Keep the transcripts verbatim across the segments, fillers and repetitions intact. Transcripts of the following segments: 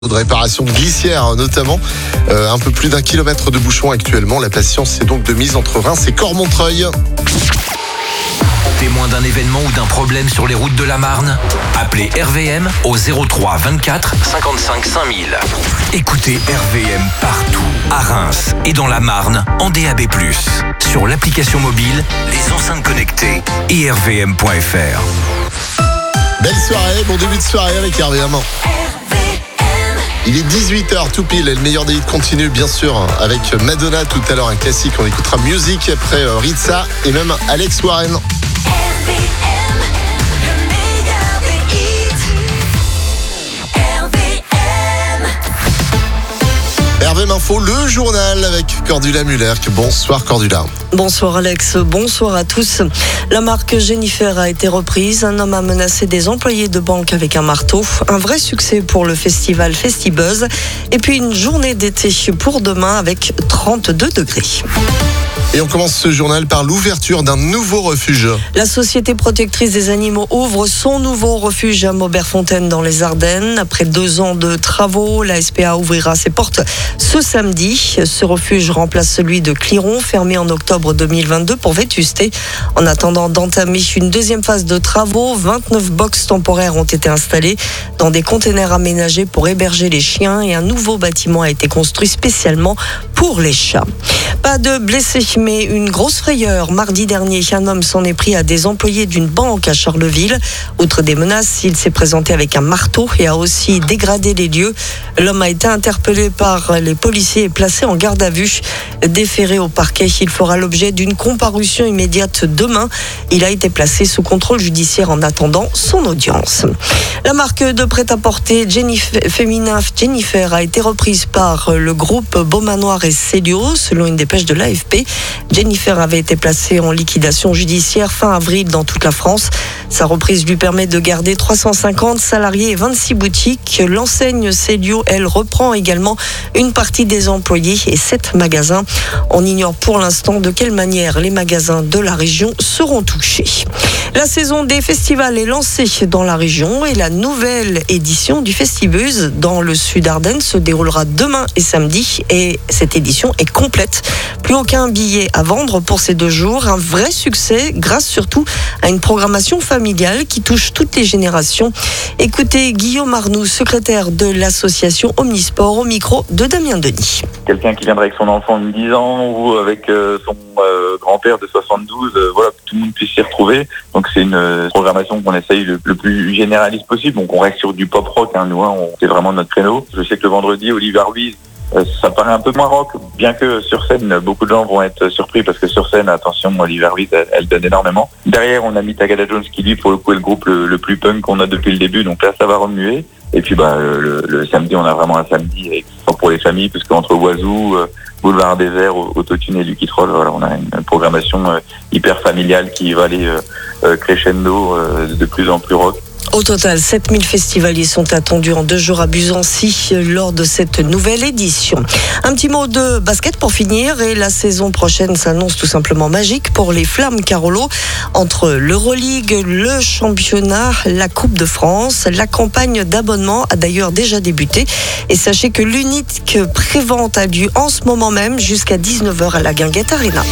de réparation de glissière notamment, euh, un peu plus d'un kilomètre de bouchon actuellement. La patience est donc de mise entre Reims et Cormontreuil. Témoin d'un événement ou d'un problème sur les routes de la Marne? Appelez R V M au zéro trois vingt-quatre cinquante-cinq cinq mille. Écoutez R V M partout, à Reims et dans la Marne, en D A B plus, sur l'application mobile, les enceintes connectées et r v m point f r. Belle soirée, bon début de soirée avec R V M. Il est dix-huit heures tout pile et le meilleur des hits continue bien sûr avec Madonna tout à l'heure, un classique. On écoutera Music après euh, Ritza et même Alex Warren. R V M Info, le journal avec Cordula Muller. Bonsoir Cordula. Bonsoir Alex, bonsoir à tous. La marque Jennifer a été reprise. Un homme a menacé des employés de banque avec un marteau. Un vrai succès pour le festival Festibuzz. Et puis une journée d'été pour demain avec trente-deux degrés. Et on commence ce journal par l'ouverture d'un nouveau refuge. La Société protectrice des animaux ouvre son nouveau refuge à Mauberfontaine dans les Ardennes. Après deux ans de travaux, la S P A ouvrira ses portes ce samedi. Ce refuge remplace celui de Cliron, fermé en octobre deux mille vingt-deux pour vétusté. En attendant d'entamer une deuxième phase de travaux, vingt-neuf boxes temporaires ont été installées dans des containers aménagés pour héberger les chiens et un nouveau bâtiment a été construit spécialement pour les chats. Pas de blessés, mais une grosse frayeur. Mardi dernier, un homme s'en est pris à des employés d'une banque à Charleville. Outre des menaces, il s'est présenté avec un marteau et a aussi dégradé les lieux. L'homme a été interpellé par les policiers et placé en garde à vue. Déféré au parquet, il fera l'objet d'une comparution immédiate demain. Il a été placé sous contrôle judiciaire en attendant son audience. La marque de prêt-à-porter Jennifer, féminin Jennifer a été reprise par le groupe Beaumanoir et Célio, selon une dépêche de l'A F P. Jennifer avait été placée en liquidation judiciaire fin avril dans toute la France. Sa reprise lui permet de garder trois cent cinquante salariés et vingt-six boutiques. L'enseigne Célio, elle, reprend également une partie des employés et sept magasins. On ignore pour l'instant de quelle manière les magasins de la région seront touchés. La saison des festivals est lancée dans la région et la nouvelle édition du Festibuzz dans le sud Ardennes se déroulera demain et samedi et cette édition est complète. Plus aucun billet à vendre pour ces deux jours. Un vrai succès grâce surtout à une programmation familiale qui touche toutes les générations. Écoutez Guillaume Arnoux, secrétaire de l'association Omnisport, au micro de Damien Denis. Quelqu'un qui viendrait avec son enfant de dix ans ou avec euh, son euh, grand-père de soixante-douze, euh, voilà, que tout le monde puisse s'y retrouver. Donc c'est une euh, programmation qu'on essaye le, le plus généraliste possible. Donc on reste sur du pop rock, hein, nous, hein, on, c'est vraiment notre créneau. Je sais que le vendredi, Olivier Ruiz, Euh, ça paraît un peu moins rock, bien que sur scène, beaucoup de gens vont être surpris parce que sur scène, attention, Olivier Ruiz, elle, elle donne énormément. Derrière, on a mis Tagada Jones qui, lui, pour le coup, est le groupe le, le plus punk qu'on a depuis le début, donc là, ça va remuer. Et puis, bah, le, le samedi, on a vraiment un samedi extra pour les familles, puisque entre Oiseau, euh, Boulevard des Verts, Autotune et Lucky Troll, voilà, on a une programmation euh, hyper familiale qui va aller euh, euh, crescendo euh, de plus en plus rock. Au total, sept mille festivaliers sont attendus en deux jours à Buzancy lors de cette nouvelle édition. Un petit mot de basket pour finir et la saison prochaine s'annonce tout simplement magique pour les Flammes Carolo. Entre l'Euroleague, le championnat, la Coupe de France, la campagne d'abonnement a d'ailleurs déjà débuté. Et sachez que l'unique prévente a lieu en ce moment même jusqu'à dix-neuf heures à la Guinguette Arena.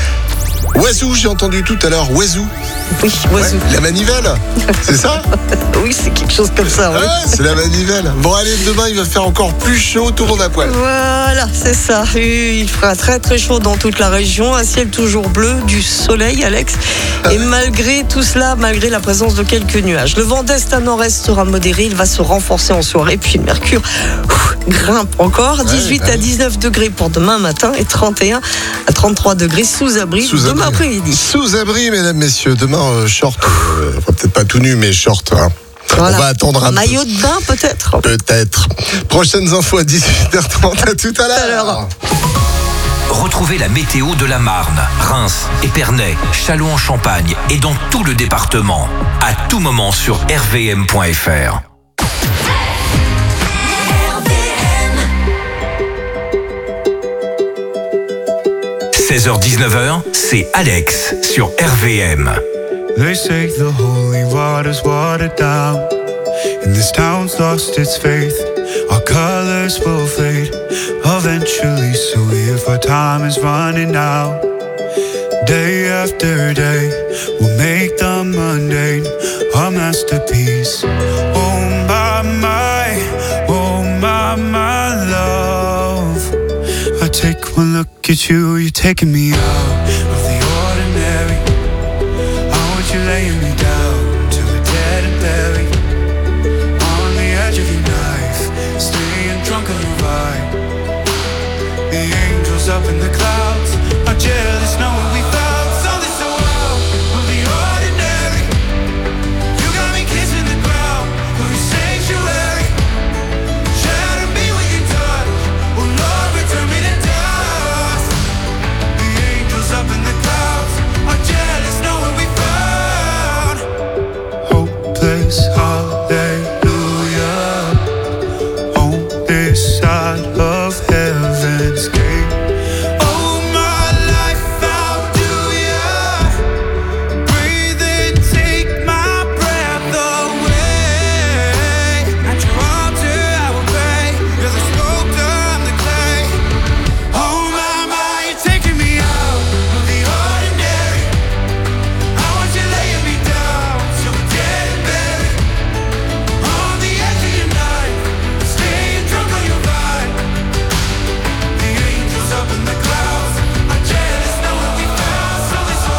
Oiseau, j'ai entendu tout à l'heure, Oiseau. Oui, Oiseau. Ouais, la manivelle, c'est ça? Oui, c'est quelque chose comme ça. Ouais, Oui. c'est la manivelle. Bon, allez, demain, il va faire encore plus chaud, tout le monde à poil. Voilà, c'est ça. Il fera très très chaud dans toute la région. Un ciel toujours bleu, du soleil, Alex. Et malgré tout cela, malgré la présence de quelques nuages, le vent d'est à nord-est sera modéré. Il va se renforcer en soirée. Puis le mercure ouf, grimpe encore. dix-huit ouais, ouais. à dix-neuf degrés pour demain matin et trente et un à trente-trois degrés sous abri sous demain après-midi. Sous abri, mesdames, messieurs. Demain, euh, short. Euh, enfin, peut-être pas tout nu, mais short. Hein. Voilà. On va attendre un, un maillot de bain, peut-être. Peut-être. Prochaines infos à dix-huit heures trente. À tout à l'heure. Retrouvez la météo de la Marne, Reims, Épernay, Châlons-en-Champagne et dans tout le département. À tout moment sur r v m point f r. seize heures dix-neuf heures, c'est Alex sur R V M. They say the holy water's watered down, and this town's lost its faith. our colors will fade eventually. So if our time is running out, day after day, we'll make the mundane a masterpiece. Oh my, my, oh my, my love. I take one look at you, you're taking me out of the ordinary. I want you laying me down till we're dead and buried. On the edge of your knife, staying drunk on your vibe. The angels up in the clouds are jealous knowing we found something so wild of the ordinary. You got me kissing the ground of your sanctuary. Shatter me when you touch, oh Lord, return me to dust. The angels up in the clouds are jealous knowing we found hopeless hallelujah on this side of heaven's gate. Oh my life, how do ya breathe and take my breath away? At your altar I will pray. You're the sculptor, I'm the clay. Oh my, my, you're taking me out of the ordinary. I want you laying me down till we're dead and buried. On the edge of your knife, staying drunk on your vibe. The angels up in the clouds are jealous knowing we found something so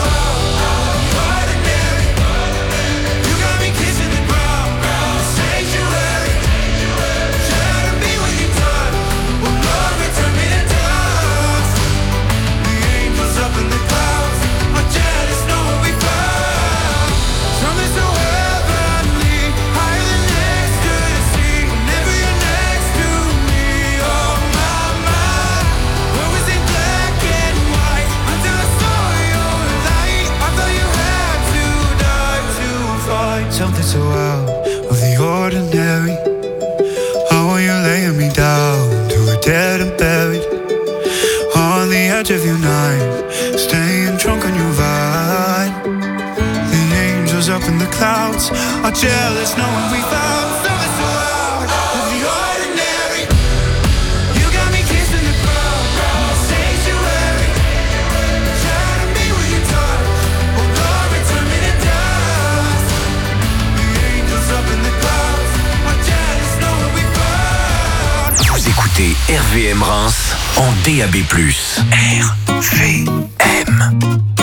ordinary. You got me kissing the ground, the sanctuary. Shatter me when you touch, oh Lord, return me to dust. The angels up in the clouds are jealous knowing we found something so heavenly, higher than ecstasy. Whenever you're next to me, oh my, my. Where was it black and white until I saw your light? I thought you had to die to fight something so out of the ordinary. How are you laying me down till we're dead and buried? On the edge of your night, staying drunk on your vibe. The angels up in the clouds are jealous knowing we found something so out of the ordinary. You got me kissing the ground, the sanctuary. Shatter me when you touch, oh Lord, return me to dust. The angels up in the clouds are jealous knowing we found. Vous écoutez R V M Reims en D A B plus. R V M.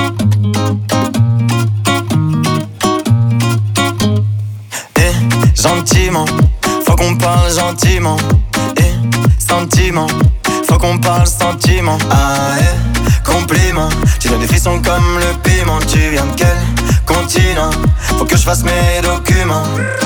Eh, gentiment, faut qu'on parle gentiment. Eh, sentiment, faut qu'on parle sentiment. Ah, eh, compliment, tu donnes des frissons comme le piment. Tu viens de quel continent? Faut que je fasse mes documents.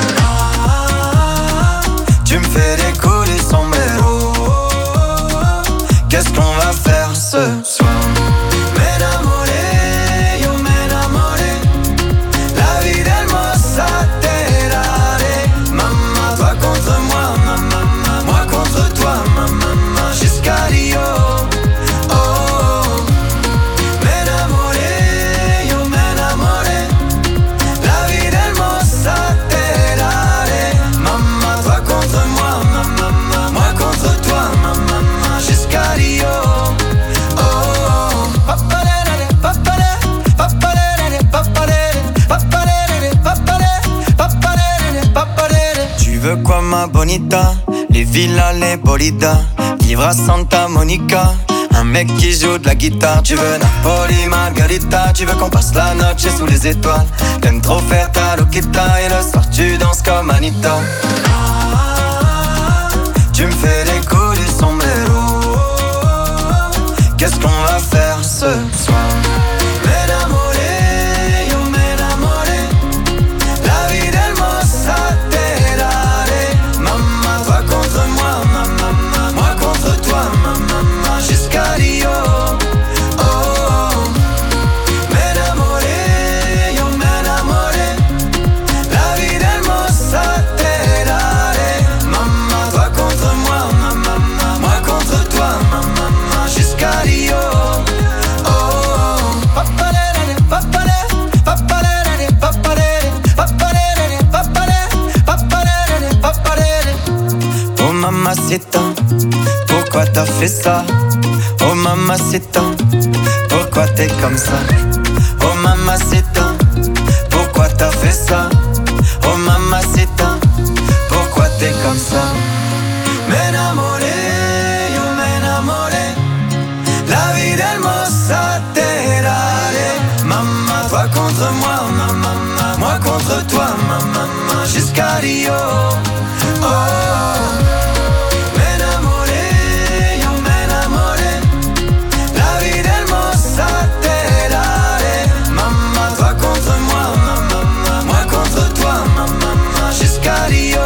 Ah, tu me fais décoller sombrero. Qu'est-ce qu'on va faire ce soir? M'enamoré, yo m'enamoré. La vie d'hermosa te daré. Maman, toi contre moi, maman, moi contre toi, maman, jusqu'à Rio. Oh, oh. M'enamoré, yo m'enamoré. La vie d'hermosa te daré. Maman, toi contre moi, maman, moi contre toi, maman, jusqu'à Rio. Oh, oh. Papalere, papalere, papalere, papalere, papalere, papalere, papalere, papalere. Tu veux quoi ma bonita? Les villas, les bolidas, vivre à Santa Monica. Un mec qui joue de la guitare. Tu veux Napoli, Margarita. Tu veux qu'on passe la noche sous les étoiles. T'aimes trop faire ta loquita. Et le soir tu danses comme Anita. Tu me fais décoller sombrero. Qu'est-ce qu'on va faire ce soir? M'enamoré, yo m'enamoré. La vie d'hermosa te daré. Maman, toi contre moi, maman, moi contre toi, maman, jusqu'à Rio. Oh, oh. M'enamoré, yo m'enamoré. La vie d'hermosa te daré. mamacita, pourquoi t'as fait ça? Oh mamacita, pourquoi t'es comme ça? Oh mamacita, pourquoi t'as fait ça? Oh mamacita, pourquoi t'es comme ça? M'enamoré, yo m'enamoré, la vida hermosa te daré. Maman, toi contre moi, maman, moi contre toi, maman, jusqu'à Rio. Oh, m'enamoré, yo m'enamoré, la vida hermosa te daré. Maman, toi contre moi, maman, moi contre toi, maman, jusqu'à Rio.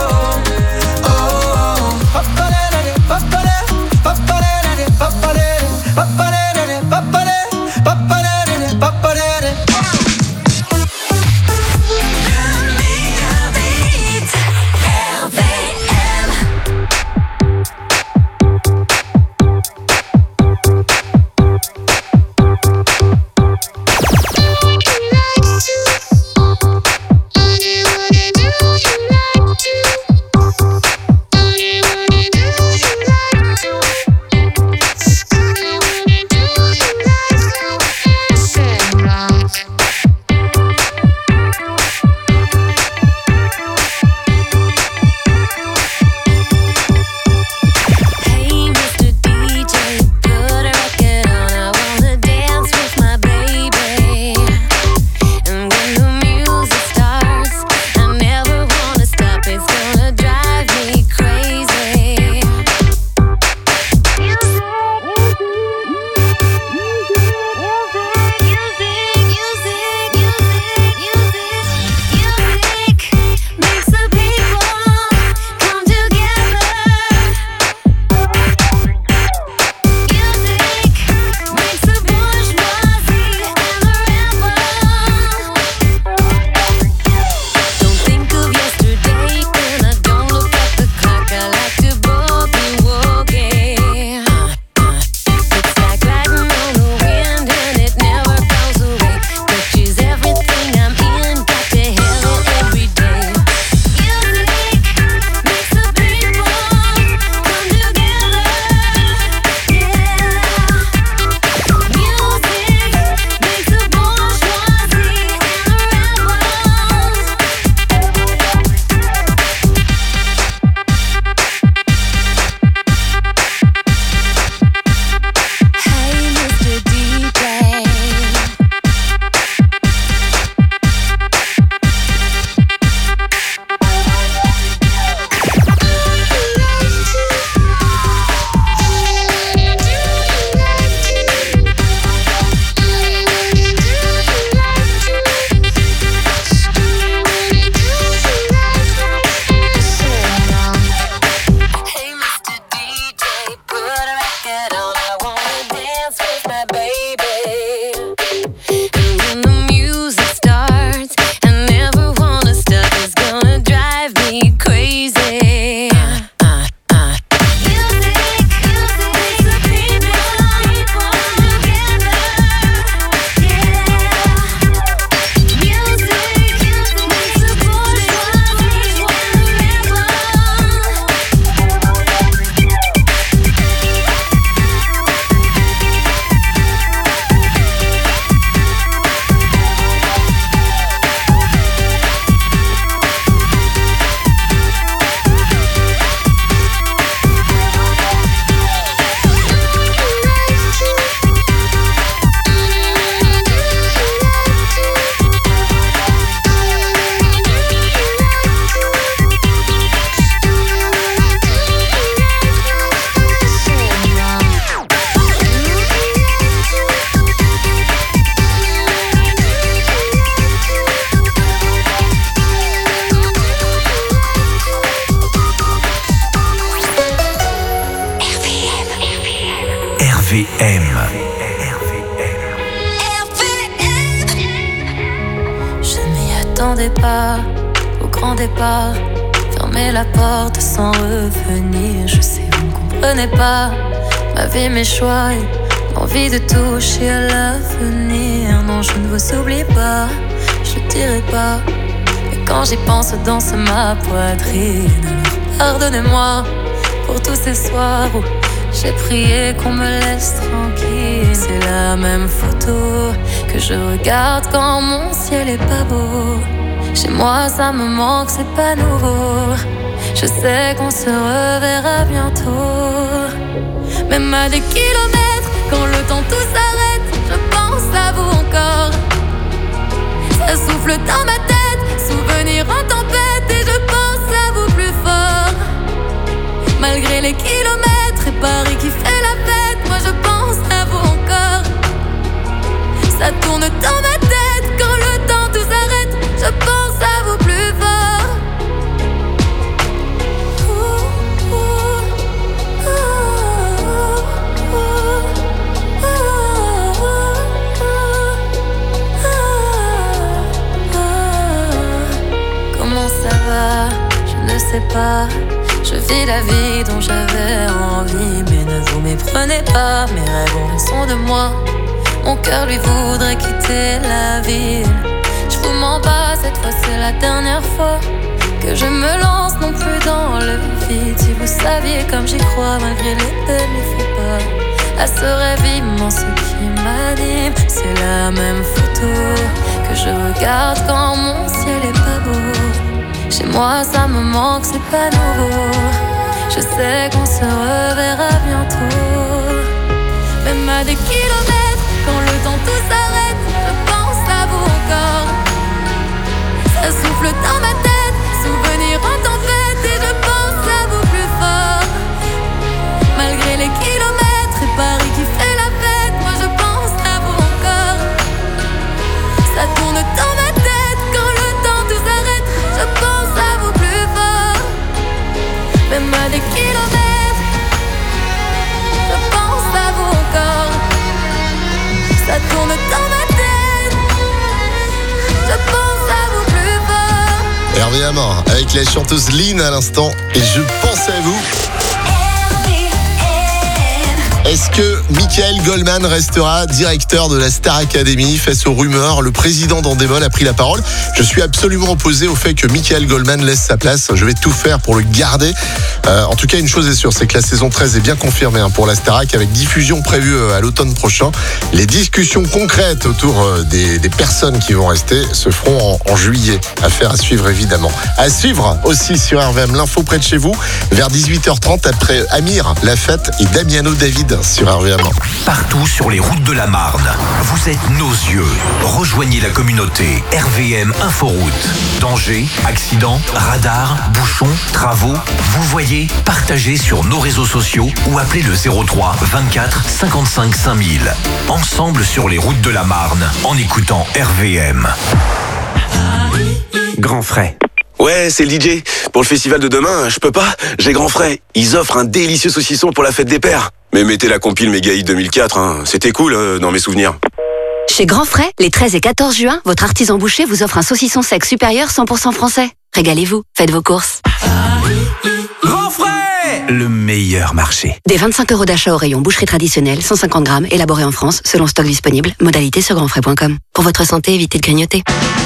R V M. Je m'y attendais pas au grand départ. Fermer la porte sans revenir. Je sais, vous ne comprenez pas ma vie, mes choix et l'envie de toucher à l'avenir. Non, je ne vous oublie pas, je ne dirai pas. Mais quand j'y pense, danse ma poitrine. Alors pardonnez-moi pour tous ces soirs où j'ai prié qu'on me laisse tranquille. C'est la même photo que je regarde quand mon ciel est pas beau. Chez moi ça me manque, c'est pas nouveau. Je sais qu'on se reverra bientôt. Même à des kilomètres, quand le temps tout s'arrête, je pense à vous encore. Ça souffle dans ma tête, souvenir en tempête, et je pense à vous plus fort. Malgré les kilomètres et Paris qui fait la fête, moi je pense à vous encore. Ça tourne dans ma tête, quand le temps tout s'arrête, je pense à vous plus fort. Ouh, ouh, ouh, ouh, ouh, ouh. Comment ça va? Je ne sais pas. Je vis la vie dont j'avais envie, mais ne vous méprenez pas, mes rêves ont raison de moi. Mon cœur lui voudrait quitter la ville. Je vous mens pas, cette fois c'est la dernière fois que je me lance non plus dans le vide. Si vous saviez comme j'y crois, malgré les peines, il faut pas à ce rêve immense qui m'anime. C'est la même photo que je regarde quand mon ciel est pas beau. Chez moi ça me manque, c'est pas nouveau. Je sais qu'on se reverra bientôt. Même à des kilomètres, quand le temps tout s'arrête, je pense à vous encore. Ça souffle dans ma tête, souvenir en tempête, et je pense à vous plus fort. Malgré les kilomètres et Paris qui fait la fête, moi je pense à vous encore. Ça tourne dans ma tête, quand le temps tout s'arrête, je pense à vous plus fort. Même à des kilomètres, je pense à vous encore. Ça tourne dans ma tête, je pense à vous plus fort. Hervé Hammer avec la chanteuse Lynn à l'instant et je pense à vous. Est-ce que Michael Goldman restera directeur de la Star Academy? Face aux rumeurs, le président d'Endemol a pris la parole. Je suis absolument opposé au fait que Michael Goldman laisse sa place. Je vais tout faire pour le garder. Euh, en tout cas, une chose est sûre, c'est que la saison treize est bien confirmée hein, pour la Starac, avec diffusion prévue euh, à l'automne prochain. Les discussions concrètes autour euh, des, des personnes qui vont rester se feront en, en juillet. Affaire à suivre évidemment. À suivre aussi sur R V M, l'info près de chez vous, vers dix-huit heures trente après Amir, La Fête et Damiano David sur R V M. Partout sur les routes de la Marne, vous êtes nos yeux. Rejoignez la communauté R V M Inforoute. Danger, accident, radar, bouchons, travaux. Vous voyez, partagez sur nos réseaux sociaux ou appelez le zéro trois vingt-quatre cinquante-cinq cinq mille. Ensemble sur les routes de la Marne, en écoutant R V M. Grand frais. Ouais, c'est le D J. Pour le festival de demain, je peux pas. J'ai grand frais. Ils offrent un délicieux saucisson pour la fête des pères. Mais mettez la compile Méga Hit deux mille quatre, hein. C'était cool euh, dans mes souvenirs. Chez Grand Frais, les treize et quatorze juin, votre artisan boucher vous offre un saucisson sec supérieur cent pour cent français. Régalez-vous, faites vos courses. Grand frais, le meilleur marché. Des vingt-cinq euros d'achat au rayon boucherie traditionnelle, cent cinquante grammes, élaboré en France, selon stock disponible. Modalité sur grand frais point com. Pour votre santé, évitez de grignoter.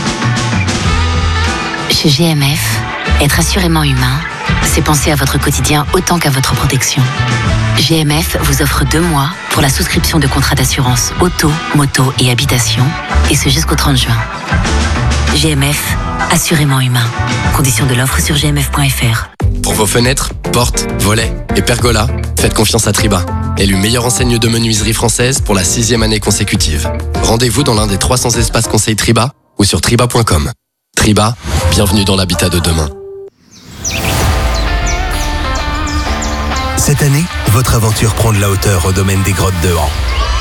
Chez G M F, être assurément humain, c'est penser à votre quotidien autant qu'à votre protection. G M F vous offre deux mois pour la souscription de contrats d'assurance auto, moto et habitation, et ce jusqu'au trente juin. G M F, assurément humain. Conditions de l'offre sur g m f point f r. Pour vos fenêtres, portes, volets et pergolas, faites confiance à Triba. Élu meilleure enseigne de menuiserie française pour la sixième année consécutive. Rendez-vous dans l'un des trois cents espaces conseils Triba ou sur triba point com. Triba, bienvenue dans l'habitat de demain. Cette année, votre aventure prend de la hauteur au domaine des grottes de Han.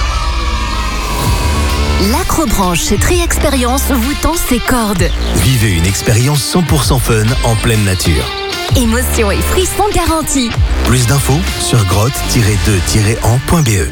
L'Acrobranche chez Tri Expérience vous tend ses cordes. Vivez une expérience cent pour cent fun en pleine nature. Émotion et frissons garantis. Plus d'infos sur grotte tiret deux tiret han point b e.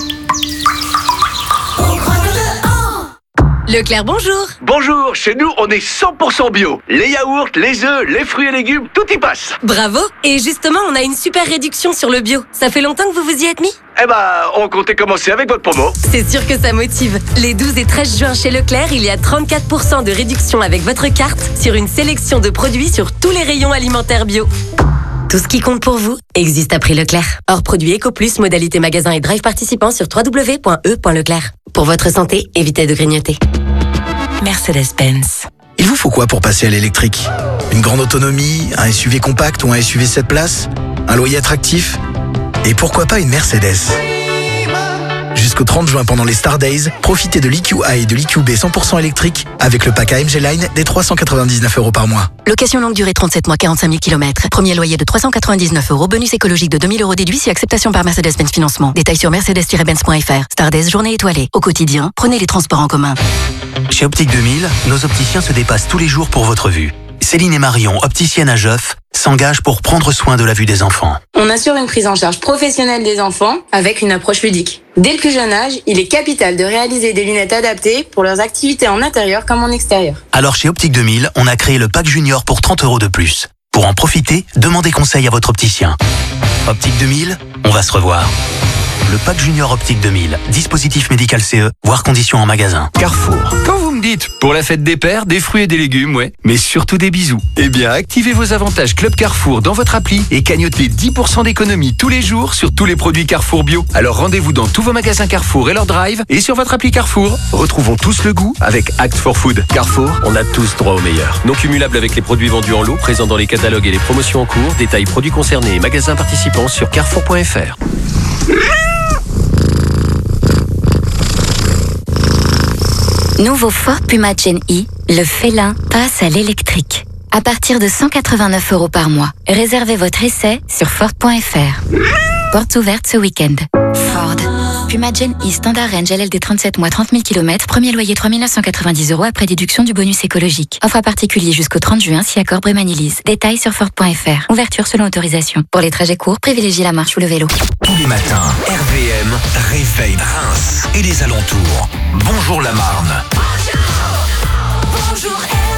Leclerc, bonjour. Bonjour, chez nous on est cent pour cent bio. Les yaourts, les œufs, les fruits et légumes, tout y passe. Bravo. Et justement, on a une super réduction sur le bio. Ça fait longtemps que vous vous y êtes mis? Eh ben, on comptait commencer avec votre promo. C'est sûr que ça motive. Les douze et treize juin chez Leclerc, il y a trente-quatre pour cent de réduction avec votre carte sur une sélection de produits sur tous les rayons alimentaires bio. Tout ce qui compte pour vous existe à prix Leclerc. Hors produit EcoPlus, modalité magasin et drive participant sur w w w point e point leclerc. Pour votre santé, évitez de grignoter. Mercedes-Benz. Il vous faut quoi pour passer à l'électrique? Une grande autonomie, un S U V compact ou un S U V sept places? Un loyer attractif? Et pourquoi pas une Mercedes? Jusqu'au trente juin pendant les Star Days, profitez de l'E Q A et de l'E Q B cent pour cent électrique avec le pack A M G Line des trois cent quatre-vingt-dix-neuf euros par mois. Location longue durée trente-sept mois, quarante-cinq mille kilomètres. Premier loyer de trois cent quatre-vingt-dix-neuf euros. Bonus écologique de deux mille euros déduit si acceptation par Mercedes-Benz Financement. Détails sur mercedes tiret benz point f r. Star Days, journée étoilée. Au quotidien, prenez les transports en commun. Chez Optique deux mille, nos opticiens se dépassent tous les jours pour votre vue. Céline et Marion, opticiennes à Geoff, s'engagent pour prendre soin de la vue des enfants. On assure une prise en charge professionnelle des enfants avec une approche ludique. Dès le plus jeune âge, il est capital de réaliser des lunettes adaptées pour leurs activités en intérieur comme en extérieur. Alors chez Optique deux mille, on a créé le pack junior pour trente euros de plus. Pour en profiter, demandez conseil à votre opticien. Optique deux mille, on va se revoir. Le pack junior Optique deux mille, dispositif médical C E, voire conditions en magasin. Carrefour. Quand vous me dites, pour la fête des pères, des fruits et des légumes, ouais, mais surtout des bisous. Eh bien, activez vos avantages Club Carrefour dans votre appli et cagnotez dix pour cent d'économie tous les jours sur tous les produits Carrefour Bio. Alors rendez-vous dans tous vos magasins Carrefour et leur drive et sur votre appli Carrefour. Retrouvons tous le goût avec Act for Food. Carrefour, on a tous droit au meilleur. Non cumulable avec les produits vendus en lot, présents dans les catalogues et les promotions en cours. Détails produits concernés et magasins participants sur carrefour point f r. Nouveau Ford Puma Gen E, le félin passe à l'électrique. À partir de cent quatre-vingt-neuf euros par mois. Réservez votre essai sur ford point f r. Portes ouvertes ce week-end. Ford. Puma Gen E Standard Range L L D trente-sept mois, trente mille kilomètres. Premier loyer trois mille neuf cent quatre-vingt-dix euros après déduction du bonus écologique. Offre à particulier jusqu'au trente juin si accord Brémanilise. Détails sur ford point f r. Ouverture selon autorisation. Pour les trajets courts, privilégiez la marche ou le vélo. Tous les matins, R V M réveille Reims et les alentours. Bonjour la Marne. Bonjour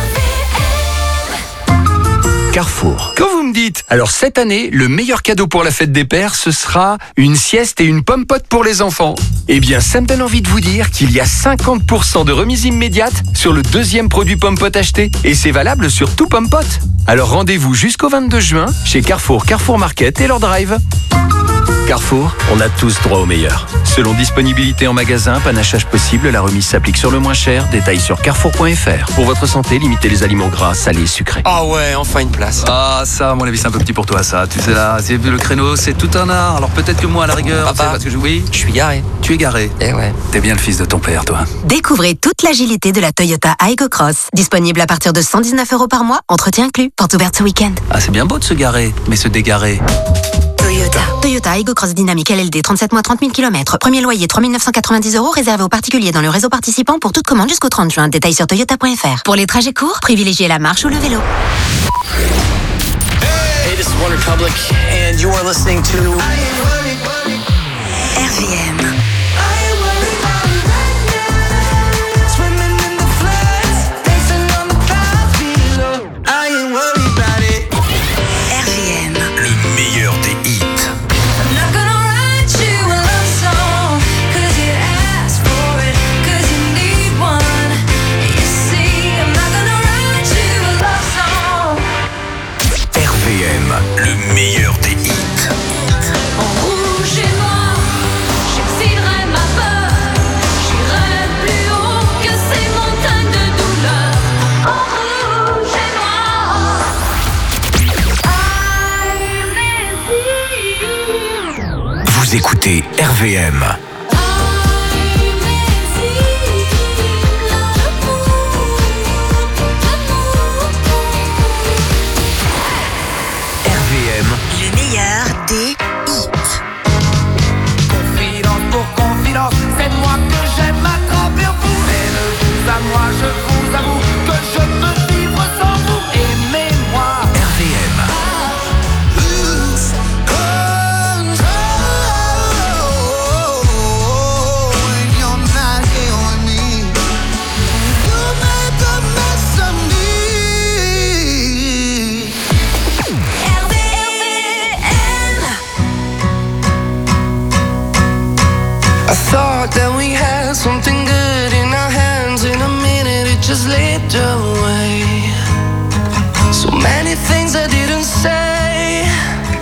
Carrefour. Quand vous me dites, alors cette année, le meilleur cadeau pour la fête des pères, ce sera une sieste et une pomme pote pour les enfants. Eh bien, ça me donne envie de vous dire qu'il y a cinquante pour cent de remise immédiate sur le deuxième produit pomme pote acheté. Et c'est valable sur tout pomme pote. Alors rendez-vous jusqu'au vingt-deux juin chez Carrefour, Carrefour Market et leur drive. Carrefour, on a tous droit au meilleur. Selon disponibilité en magasin, panachage possible, la remise s'applique sur le moins cher. Détails sur carrefour point f r. Pour votre santé, limitez les aliments gras, salés, sucrés. Ah ouais, enfin une place. Ah ça, à mon avis, c'est un peu petit pour toi ça. Tu sais là, c'est le créneau, c'est tout un art. Alors peut-être que moi, à la rigueur, Papa, c'est parce que je... oui, je suis garé. Tu es garé. Eh ouais. T'es bien le fils de ton père, toi. Découvrez toute l'agilité de la Toyota Aygo Cross. Disponible à partir de cent dix-neuf euros par mois, entretien inclus. Porte ouverte ce week-end. Ah, c'est bien beau de se garer, mais se dégarer. Toyota. Toyota Aygo Cross Dynamique L L D trente-sept mois, trente mille kilomètres. Premier loyer trois mille neuf cent quatre-vingt-dix euros réservé aux particuliers dans le réseau participant pour toute commande jusqu'au trente juin. Détails sur toyota point f r. Pour les trajets courts, privilégiez la marche ou le vélo. Hey, this is One Republic, and you are listening to R V M. Le meilleur des hits. En rouge et noir, j'exciderai ma peur. J'irai plus haut que ces montagnes de douleur. En rouge et noir. Vous écoutez R V M. Le meilleur des hits. Confidence pour confidence, c'est moi que j'aime m'attraper au bout. Aimez-vous à moi, je vous avoue que je peux vivre sans vous. Aimez-moi. R V M. Lose control when you're not here with me. You make a mess of me. I thought that we had something good in our hands. In a minute it just slipped away. So many things I didn't say.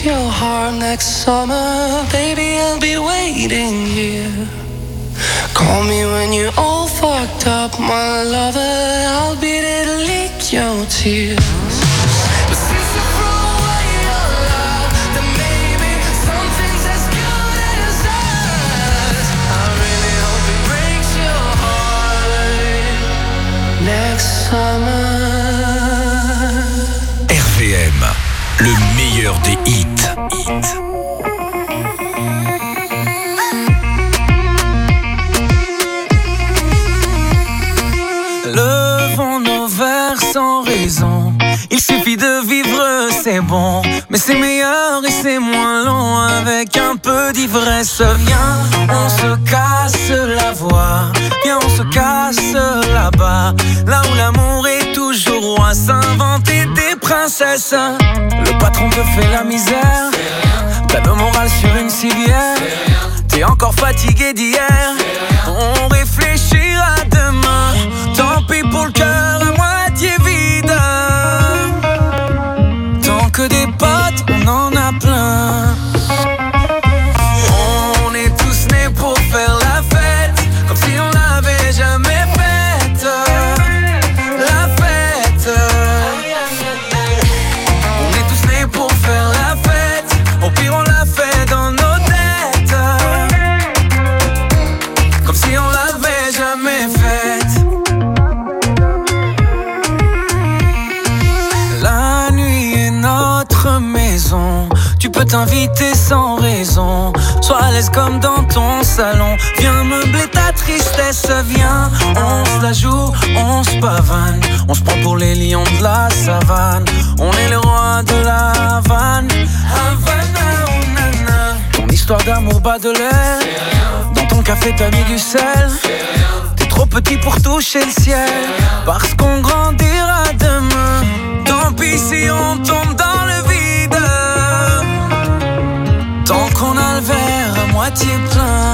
breaks your heart next summer, baby, I'll be waiting here. Call me when you're all fucked up, my lover, I'll be there to lick your tears. But since you threw away your love, then maybe something's as good as us. I really hope it breaks your heart next summer. R V M, le meilleur des hits. hits. Levons nos verres sans raison. Il suffit de vivre, c'est bon. Mais c'est meilleur et c'est moins long avec un peu d'ivresse. Viens, on se casse la voix. Viens, on se casse là-bas. Là où l'amour est toujours roi. S'inventer des princesses. Le patron te fait la misère. T'as le moral sur une civière. T'es encore fatigué d'hier. On réfléchira demain. Tant pis pour le cœur à moitié vide. Tant que des potes, on en a plein. On est tous nés pour faire la fête, comme si on l'avait jamais faite. La fête. On est tous nés pour faire la fête. Au pire on l'a fait dans nos têtes, comme si on l'avait jamais faite. La nuit est notre maison. Tu peux t'inviter sans raison. Sois à l'aise comme dans ton salon. Viens meubler ta tristesse. Viens, on se la joue, on se pavane. On se prend pour les lions de la savane. On est les rois de la Havane. Havana, oh nana. Ton histoire d'amour bat de l'air. Dans ton café t'as mis du sel. T'es trop petit pour toucher le ciel. Parce qu'on grandira demain. Tant pis si on tombe dans le vide. Tant qu'on a le verre à moitié plein.